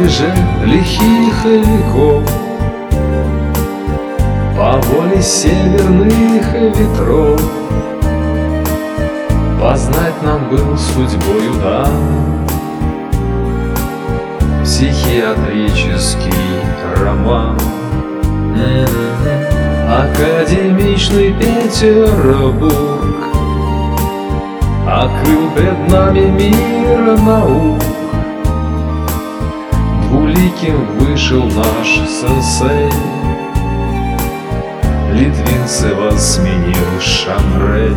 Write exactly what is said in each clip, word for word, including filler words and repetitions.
же лихих веков, по воле северных ветров, познать нам был судьбою дан психиатрический роман. Академичный Петербург открыл пред нами мир наук. Двуликим вышел наш сенсей, Литвинцева сменил Шамрей.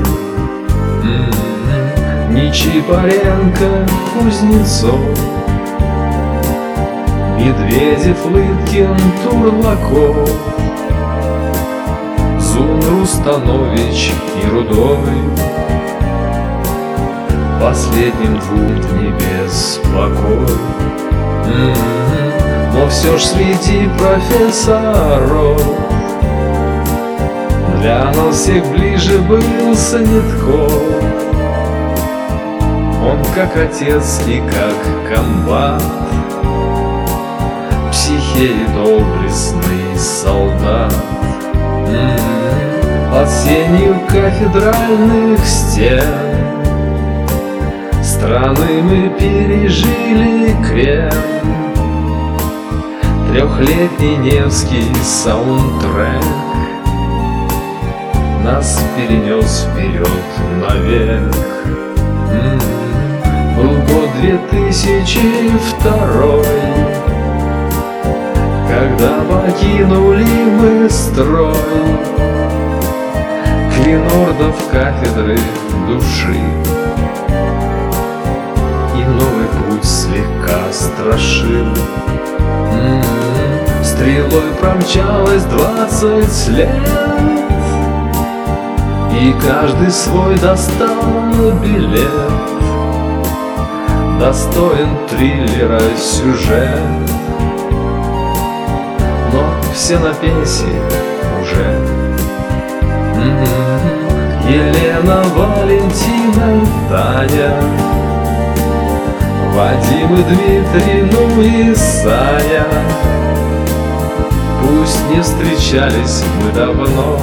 Нечипаренко, Кузнецов, Медведев, Лыткин, Турлаков, Зун, Рустанович и Рудой. Последним двум небес покой. Но все ж среди профессоров для нас всех ближе был Снетков. Он как отец и как комбат, психе и доблестный солдат. Под сенью кафедральных стен страны мы пережили крен. Трехлетний Невский саундтрек нас перенес вперед навек. Был год две тысячи второй, когда покинули мы строй. Клинордов кафедры души, и новый путь слегка страшил. Стрелой промчалось двадцать лет, и каждый свой достал билет. Достоин триллера сюжет, но все на пенсии уже. Елена, Валентина, Таня, Вадим и Дмитрий, ну и Саня. Пусть не встречались мы давно,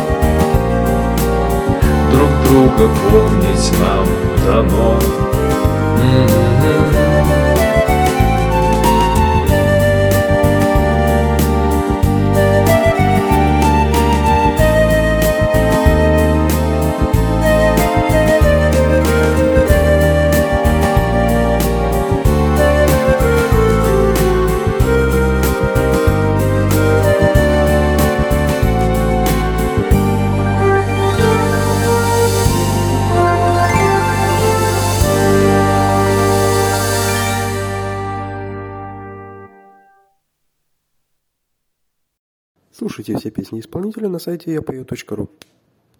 друг друга помнить нам дано. Слушайте все песни исполнителя на сайте я пою точка ру.